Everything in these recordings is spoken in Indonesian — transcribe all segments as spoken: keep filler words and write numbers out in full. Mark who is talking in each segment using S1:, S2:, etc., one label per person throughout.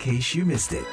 S1: case you missed it.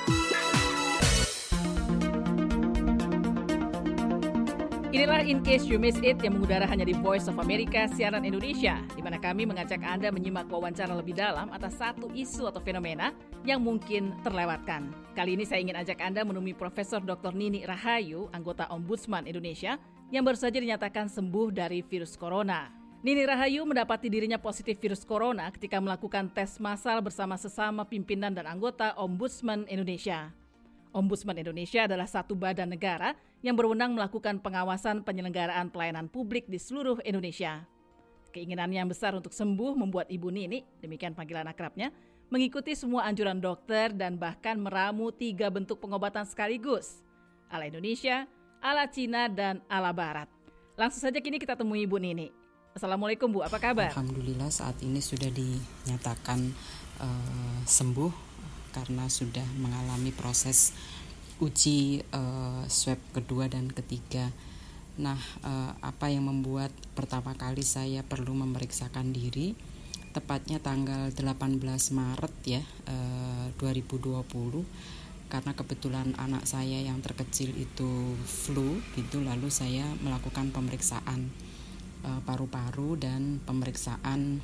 S2: Inilah In Case You Missed It yang mengudara hanya di Voice of America, siaran Indonesia, di mana kami mengajak Anda menyimak wawancara lebih dalam atas satu isu atau fenomena yang mungkin terlewatkan. Kali ini saya ingin ajak Anda menemui Profesor Doktor Nini Rahayu, anggota Ombudsman Indonesia, yang baru saja dinyatakan sembuh dari virus corona. Nini Rahayu mendapati dirinya positif virus corona ketika melakukan tes massal bersama sesama pimpinan dan anggota Ombudsman Indonesia. Ombudsman Indonesia adalah satu badan negara yang berwenang melakukan pengawasan penyelenggaraan pelayanan publik di seluruh Indonesia. Keinginannya yang besar untuk sembuh membuat Ibu Nini, demikian panggilan akrabnya, mengikuti semua anjuran dokter dan bahkan meramu tiga bentuk pengobatan sekaligus, ala Indonesia, ala Cina, dan ala Barat. Langsung saja kini kita temui Ibu Nini. Assalamualaikum Bu, apa kabar?
S3: Alhamdulillah saat ini sudah dinyatakan uh, sembuh karena sudah mengalami proses uji uh, swab kedua dan ketiga. Nah, uh, apa yang membuat pertama kali saya perlu memeriksakan diri, tepatnya tanggal delapan belas Maret ya, uh, dua ribu dua puluh, karena kebetulan anak saya yang terkecil itu flu gitu, lalu saya melakukan pemeriksaan uh, paru-paru dan pemeriksaan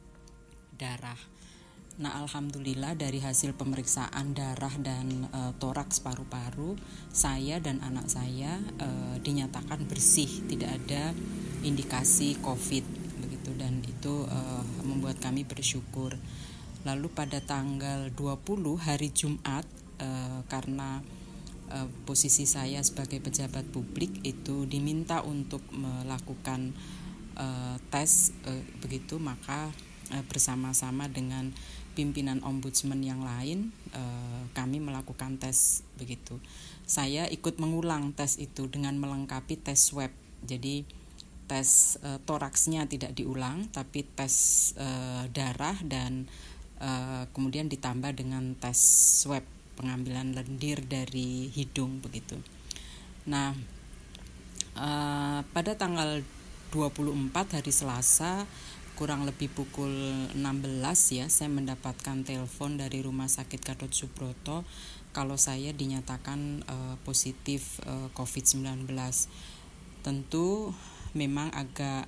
S3: darah. Nah, alhamdulillah dari hasil pemeriksaan darah dan e, toraks paru-paru, saya dan anak saya e, dinyatakan bersih, tidak ada indikasi COVID begitu, dan itu e, membuat kami bersyukur. Lalu pada tanggal dua puluh hari Jumat, e, karena e, posisi saya sebagai pejabat publik itu diminta untuk melakukan e, tes e, begitu, maka e, bersama-sama dengan pimpinan ombudsman yang lain, eh, kami melakukan tes begitu. Saya ikut mengulang tes itu dengan melengkapi tes swab. Jadi tes eh, toraksnya tidak diulang, tapi tes eh, darah dan eh, kemudian ditambah dengan tes swab pengambilan lendir dari hidung begitu. Nah, eh, pada tanggal dua puluh empat hari Selasa, kurang lebih pukul enam belas ya, saya mendapatkan telepon dari Rumah Sakit Gatot Subroto kalau saya dinyatakan uh, positif uh, covid sembilan belas. Tentu memang agak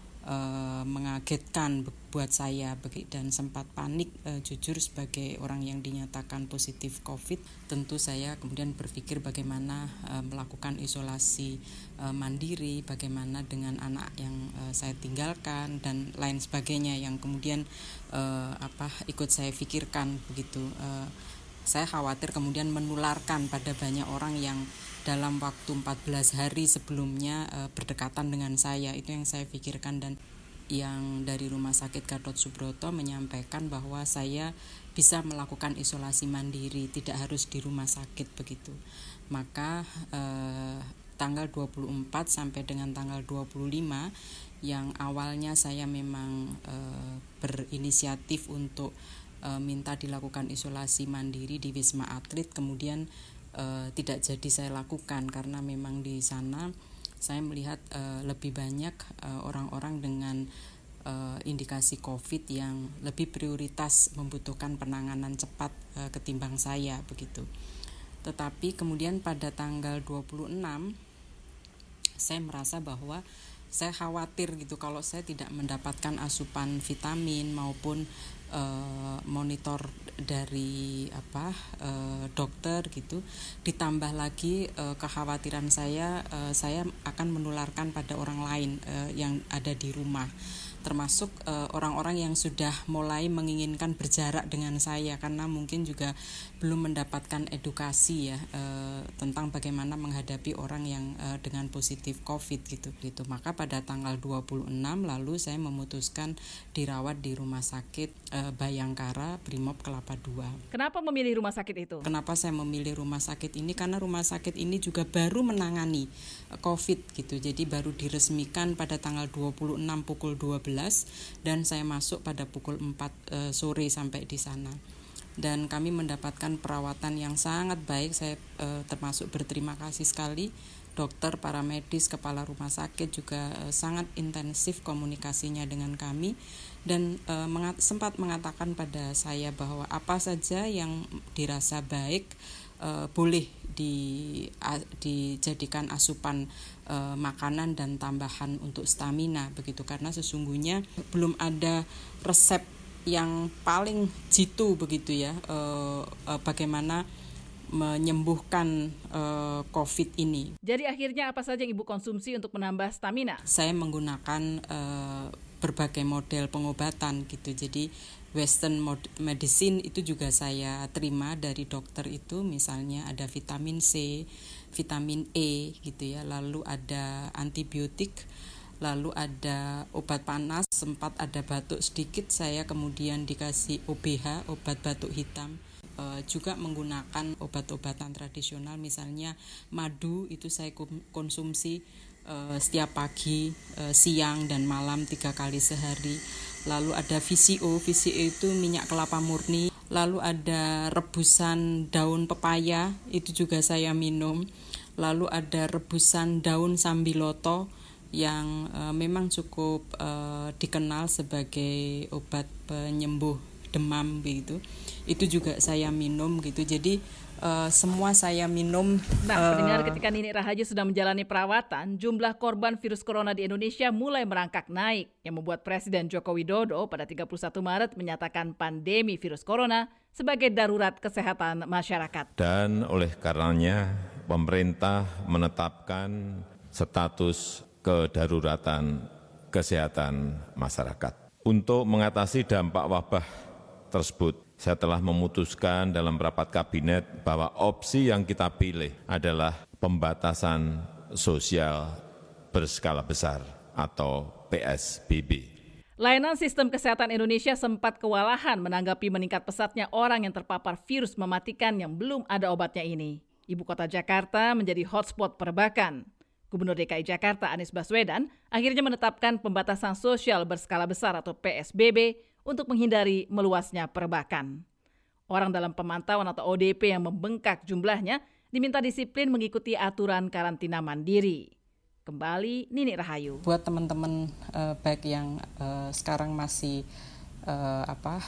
S3: uh, mengagetkan buat saya dan sempat panik uh, jujur sebagai orang yang dinyatakan positif COVID. Tentu saya kemudian berpikir bagaimana uh, melakukan isolasi uh, mandiri, bagaimana dengan anak yang uh, saya tinggalkan dan lain sebagainya yang kemudian uh, apa ikut saya pikirkan begitu. Uh, saya khawatir kemudian menularkan pada banyak orang yang dalam waktu empat belas hari sebelumnya uh, berdekatan dengan saya. Itu yang saya pikirkan, dan yang dari Rumah Sakit Gatot Subroto menyampaikan bahwa saya bisa melakukan isolasi mandiri, tidak harus di rumah sakit begitu. Maka eh, tanggal dua puluh empat sampai dengan tanggal dua puluh lima yang awalnya saya memang eh, berinisiatif untuk eh, minta dilakukan isolasi mandiri di Wisma Atlet, kemudian eh, tidak jadi saya lakukan karena memang di sana saya melihat uh, lebih banyak uh, orang-orang dengan uh, indikasi COVID yang lebih prioritas membutuhkan penanganan cepat uh, ketimbang saya begitu. Tetapi kemudian pada tanggal dua puluh enam saya merasa bahwa saya khawatir gitu kalau saya tidak mendapatkan asupan vitamin maupun uh, monitor dari apa uh, dokter gitu, ditambah lagi uh, kekhawatiran saya uh, saya akan menularkan pada orang lain uh, yang ada di rumah, termasuk uh, orang-orang yang sudah mulai menginginkan berjarak dengan saya karena mungkin juga belum mendapatkan edukasi ya uh, tentang bagaimana menghadapi orang yang uh, dengan positif COVID gitu gitu. Maka pada tanggal dua puluh enam lalu saya memutuskan dirawat di Rumah Sakit uh, Bayangkara Brimob Kelapa dua.
S2: Kenapa memilih rumah sakit itu?
S3: Kenapa saya memilih rumah sakit ini? Karena rumah sakit ini juga baru menangani COVID gitu. Jadi baru diresmikan pada tanggal dua puluh enam pukul dua belas dan saya masuk pada pukul empat uh, sore sampai di sana. Dan kami mendapatkan perawatan yang sangat baik. Saya uh, termasuk berterima kasih sekali dokter, para medis, kepala rumah sakit juga uh, sangat intensif komunikasinya dengan kami dan uh, mengat- sempat mengatakan pada saya bahwa apa saja yang dirasa baik uh, boleh di, uh, dijadikan asupan uh, makanan dan tambahan untuk stamina begitu, karena sesungguhnya belum ada resep yang paling jitu begitu ya uh, uh, bagaimana menyembuhkan uh, COVID ini.
S2: Jadi akhirnya apa saja yang Ibu konsumsi untuk menambah stamina?
S3: Saya menggunakan uh, berbagai model pengobatan gitu. Jadi Western medicine itu juga saya terima dari dokter itu, misalnya ada vitamin C, vitamin E gitu ya, lalu ada antibiotik, lalu ada obat panas, sempat ada batuk sedikit, saya kemudian dikasih O B H, obat batuk hitam. E, juga menggunakan obat-obatan tradisional, misalnya madu itu saya konsumsi e, setiap pagi, e, siang dan malam tiga kali sehari. Lalu ada V C O, V C O itu minyak kelapa murni. Lalu ada rebusan daun pepaya, itu juga saya minum. Lalu ada rebusan daun sambiloto yang e, memang cukup e, dikenal sebagai obat penyembuh demam begitu. Itu juga saya minum gitu. Jadi uh, semua saya minum.
S2: Nah, uh, pendengar, ketika Nini Rahayu sedang menjalani perawatan, jumlah korban virus corona di Indonesia mulai merangkak naik, yang membuat Presiden Joko Widodo pada tiga puluh satu Maret menyatakan pandemi virus corona sebagai darurat kesehatan masyarakat.
S1: Dan oleh karenanya pemerintah menetapkan status kedaruratan kesehatan masyarakat. Untuk mengatasi dampak wabah tersebut, saya telah memutuskan dalam rapat kabinet bahwa opsi yang kita pilih adalah pembatasan sosial berskala besar atau P S B B.
S2: Layanan Sistem Kesehatan Indonesia sempat kewalahan menanggapi meningkat pesatnya orang yang terpapar virus mematikan yang belum ada obatnya ini. Ibu kota Jakarta menjadi hotspot perbakan. Gubernur D K I Jakarta Anies Baswedan akhirnya menetapkan pembatasan sosial berskala besar atau P S B B untuk menghindari meluasnya perbakan. Orang dalam pemantauan atau O D P yang membengkak jumlahnya diminta disiplin mengikuti aturan karantina mandiri. Kembali Nini Rahayu.
S3: Buat teman-teman uh, baik yang uh, sekarang masih uh, apa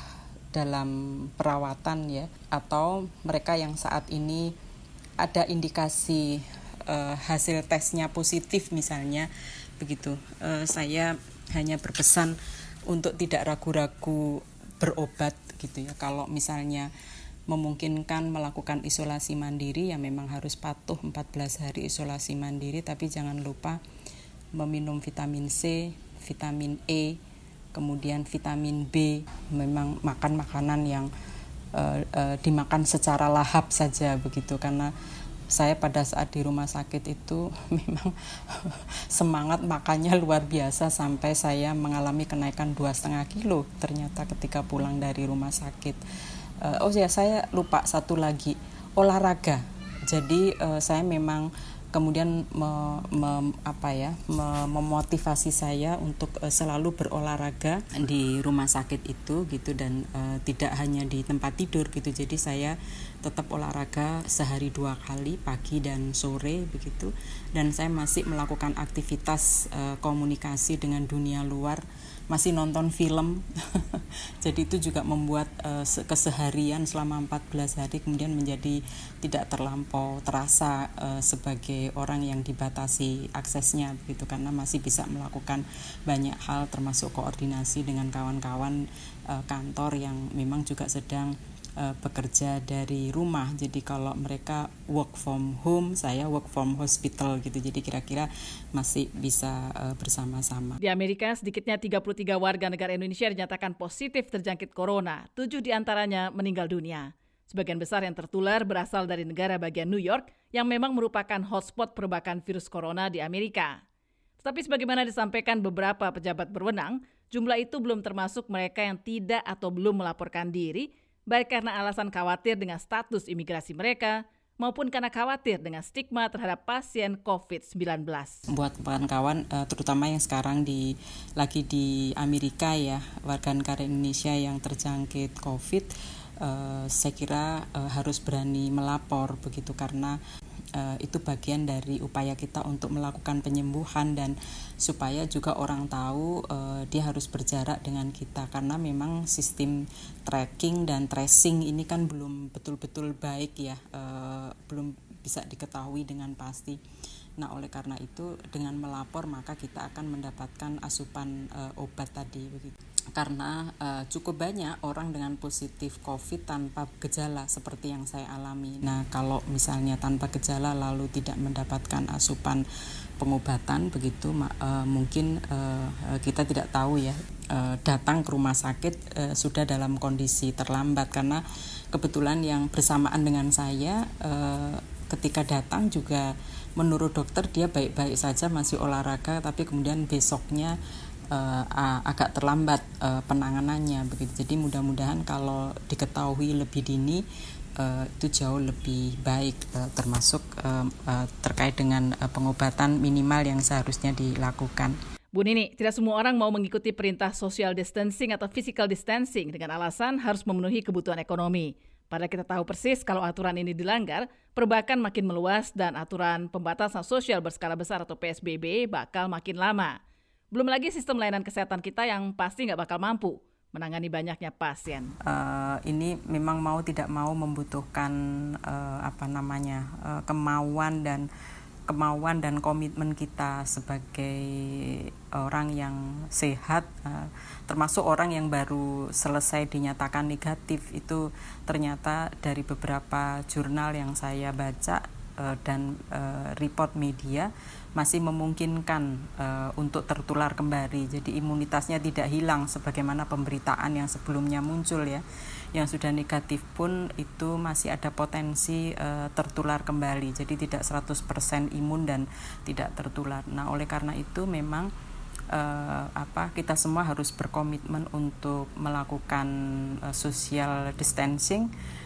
S3: dalam perawatan ya, atau mereka yang saat ini ada indikasi uh, hasil tesnya positif misalnya begitu, uh, saya hanya berpesan untuk tidak ragu-ragu berobat gitu ya. Kalau misalnya memungkinkan melakukan isolasi mandiri, ya memang harus patuh empat belas hari isolasi mandiri, tapi jangan lupa meminum vitamin C, vitamin E, kemudian vitamin B, memang makan makanan yang uh, uh, dimakan secara lahap saja begitu, karena saya pada saat di rumah sakit itu memang semangat makannya luar biasa sampai saya mengalami kenaikan dua setengah kilo ternyata ketika pulang dari rumah sakit. Uh, oh ya, saya lupa satu lagi, olahraga. Jadi uh, saya memang kemudian me, me, apa ya, me, memotivasi saya untuk uh, selalu berolahraga di rumah sakit itu gitu, dan uh, tidak hanya di tempat tidur gitu. Jadi saya tetap olahraga sehari dua kali, pagi dan sore begitu, dan saya masih melakukan aktivitas uh, komunikasi dengan dunia luar, masih nonton film. Jadi itu juga membuat uh, keseharian selama empat belas hari kemudian menjadi tidak terlampau terasa uh, sebagai orang yang dibatasi aksesnya begitu, karena masih bisa melakukan banyak hal termasuk koordinasi dengan kawan-kawan uh, kantor yang memang juga sedang Uh, bekerja dari rumah. Jadi kalau mereka work from home, saya work from hospital gitu. Jadi kira-kira masih bisa uh, bersama-sama.
S2: Di Amerika, sedikitnya tiga puluh tiga warga negara Indonesia dinyatakan positif terjangkit corona. Tujuh diantaranya meninggal dunia. Sebagian besar yang tertular berasal dari negara bagian New York yang memang merupakan hotspot perbakan virus corona di Amerika. Tetapi sebagaimana disampaikan beberapa pejabat berwenang, jumlah itu belum termasuk mereka yang tidak atau belum melaporkan diri, baik karena alasan khawatir dengan status imigrasi mereka maupun karena khawatir dengan stigma terhadap pasien covid sembilan belas.
S3: Buat kawan-kawan, terutama yang sekarang di lagi di Amerika ya, warga negara Indonesia yang terjangkit COVID, saya kira harus berani melapor begitu, karena uh, itu bagian dari upaya kita untuk melakukan penyembuhan dan supaya juga orang tahu uh, dia harus berjarak dengan kita, karena memang sistem tracking dan tracing ini kan belum betul-betul baik ya, uh, belum bisa diketahui dengan pasti. Nah, oleh karena itu dengan melapor maka kita akan mendapatkan asupan uh, obat tadi begitu. Karena uh, cukup banyak orang dengan positif COVID tanpa gejala seperti yang saya alami. Nah, kalau misalnya tanpa gejala lalu tidak mendapatkan asupan pengobatan begitu, uh, mungkin uh, kita tidak tahu ya, uh, datang ke rumah sakit uh, sudah dalam kondisi terlambat, karena kebetulan yang bersamaan dengan saya uh, ketika datang juga menurut dokter dia baik-baik saja, masih olahraga, tapi kemudian besoknya uh, agak terlambat uh, penanganannya begitu. Jadi mudah-mudahan kalau diketahui lebih dini uh, itu jauh lebih baik, uh, termasuk uh, uh, terkait dengan uh, pengobatan minimal yang seharusnya dilakukan.
S2: Bu Nini, tidak semua orang mau mengikuti perintah social distancing atau physical distancing dengan alasan harus memenuhi kebutuhan ekonomi. Padahal kita tahu persis kalau aturan ini dilanggar, perbudakan makin meluas dan aturan pembatasan sosial berskala besar atau P S B B bakal makin lama. Belum lagi sistem layanan kesehatan kita yang pasti nggak bakal mampu menangani banyaknya pasien.
S3: Uh, ini memang mau tidak mau membutuhkan uh, apa namanya uh, kemauan dan kemauan dan komitmen kita sebagai orang yang sehat, uh, termasuk orang yang baru selesai dinyatakan negatif. Itu ternyata dari beberapa jurnal yang saya baca uh, dan uh, report media masih memungkinkan uh, untuk tertular kembali. Jadi imunitasnya tidak hilang sebagaimana pemberitaan yang sebelumnya muncul ya. Yang sudah negatif pun itu masih ada potensi uh, tertular kembali. Jadi tidak seratus persen imun dan tidak tertular. Nah, oleh karena itu memang uh, apa kita semua harus berkomitmen untuk melakukan uh, social distancing,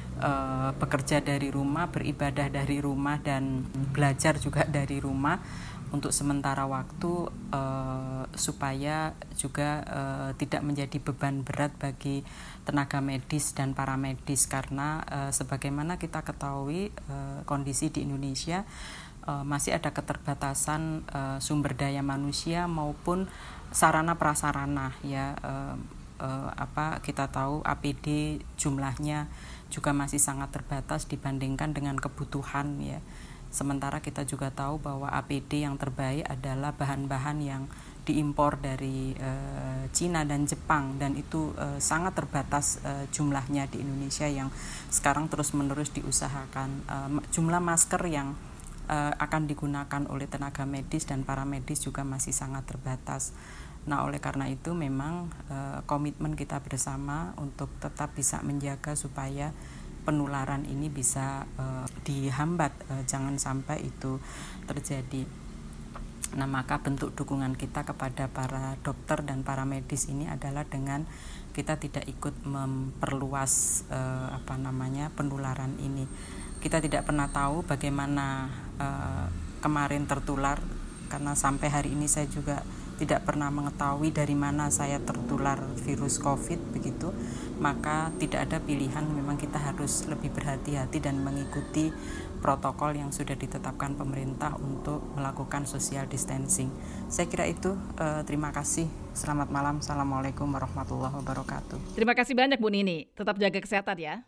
S3: uh, bekerja dari rumah, beribadah dari rumah dan belajar juga dari rumah untuk sementara waktu uh, supaya juga uh, tidak menjadi beban berat bagi tenaga medis dan paramedis, karena uh, sebagaimana kita ketahui uh, kondisi di Indonesia uh, masih ada keterbatasan uh, sumber daya manusia maupun sarana prasarana ya. uh, uh, apa kita tahu A P D jumlahnya juga masih sangat terbatas dibandingkan dengan kebutuhan ya. Sementara kita juga tahu bahwa A P D yang terbaik adalah bahan-bahan yang diimpor dari uh, Cina dan Jepang, dan itu uh, sangat terbatas uh, jumlahnya di Indonesia yang sekarang terus-menerus diusahakan. Uh, jumlah masker yang uh, akan digunakan oleh tenaga medis dan paramedis juga masih sangat terbatas. Nah, oleh karena itu memang uh, komitmen kita bersama untuk tetap bisa menjaga supaya penularan ini bisa uh, dihambat, uh, jangan sampai itu terjadi. Nah, maka bentuk dukungan kita kepada para dokter dan para medis ini adalah dengan kita tidak ikut memperluas uh, apa namanya penularan ini. Kita tidak pernah tahu bagaimana uh, kemarin tertular, karena sampai hari ini saya juga tidak pernah mengetahui dari mana saya tertular virus COVID begitu. Maka tidak ada pilihan, memang kita harus lebih berhati-hati dan mengikuti protokol yang sudah ditetapkan pemerintah untuk melakukan social distancing. Saya kira itu, eh, terima kasih. Selamat malam. Assalamualaikum warahmatullahi wabarakatuh.
S2: Terima kasih banyak Bu Nini. Tetap jaga kesehatan ya.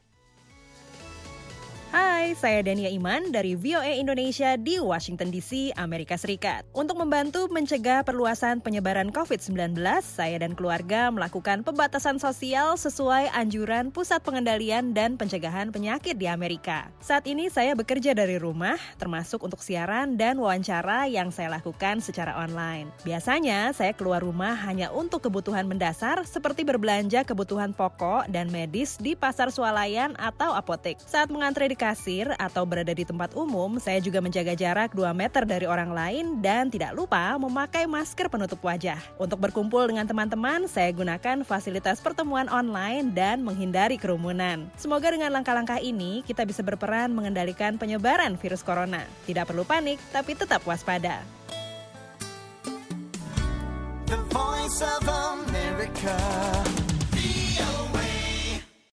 S4: Hai, saya Dania Iman dari V O A Indonesia di Washington D C, Amerika Serikat. Untuk membantu mencegah perluasan penyebaran covid sembilan belas, saya dan keluarga melakukan pembatasan sosial sesuai anjuran Pusat Pengendalian dan Pencegahan Penyakit di Amerika. Saat ini saya bekerja dari rumah, termasuk untuk siaran dan wawancara yang saya lakukan secara online. Biasanya saya keluar rumah hanya untuk kebutuhan mendasar seperti berbelanja kebutuhan pokok dan medis di pasar swalayan atau apotek. Saat mengantre di kasir atau berada di tempat umum, saya juga menjaga jarak dua meter dari orang lain dan tidak lupa memakai masker penutup wajah. Untuk berkumpul dengan teman-teman, saya gunakan fasilitas pertemuan online dan menghindari kerumunan. Semoga dengan langkah-langkah ini kita bisa berperan mengendalikan penyebaran virus corona. Tidak perlu panik, tapi tetap waspada.
S5: The Voice of America.